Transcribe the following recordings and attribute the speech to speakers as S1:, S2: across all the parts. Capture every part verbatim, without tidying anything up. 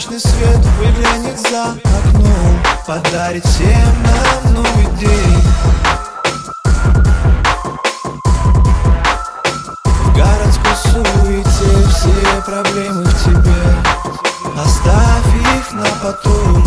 S1: солнечный свет выглянет за окном, подарит всем нам новый день. В городской суете все проблемы в тебе, оставь их на потом.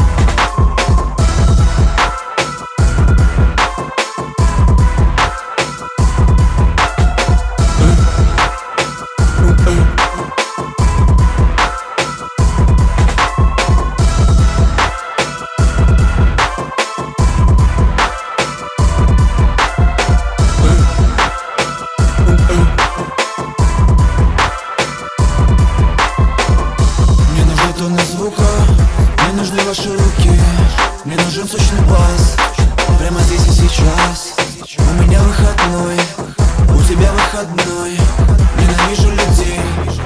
S1: Мне нужны ваши руки, мне нужен сочный бас, прямо здесь и сейчас. У меня выходной, у тебя выходной. Ненавижу людей,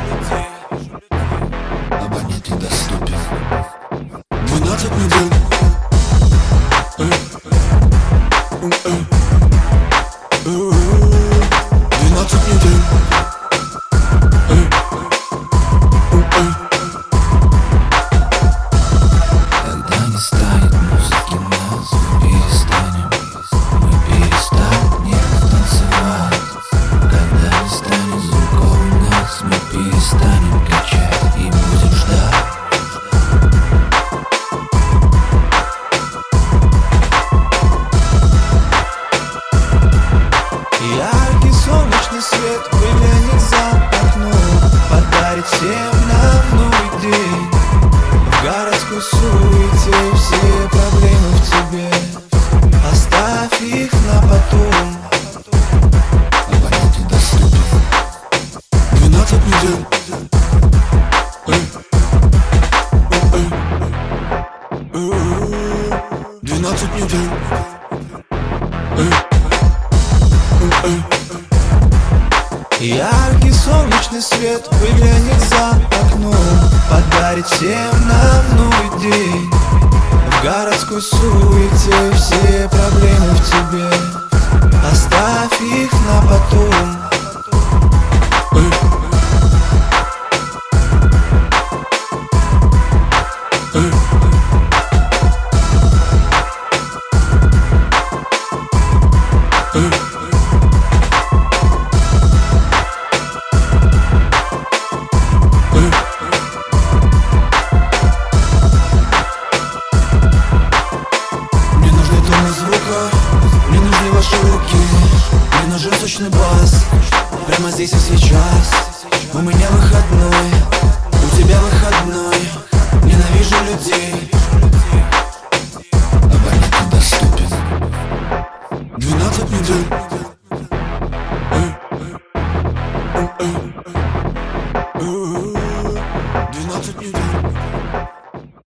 S1: абонент недоступен. Двенадцать недель, двенадцать недель.
S2: Перестанем качать и будем ждать.
S1: Яркий солнечный свет выглянет за окном, подарит всем нам новый день. В городской суете все проблемы в тебе, оставь их на потом.
S2: Абонент недоступен.
S1: Двенадцать недель. Двенадцать недель. Яркий солнечный свет выглянет за окном, подарит всем нам новый день. В городской суете все проблемы в тебе, оставь их на потом. Мне нужны ваши руки, мне нужен сочный бас, прямо здесь и сейчас. У меня выходной, у тебя выходной. Ненавижу людей,
S2: абонент недоступен.
S1: Двенадцать недель. Ooh.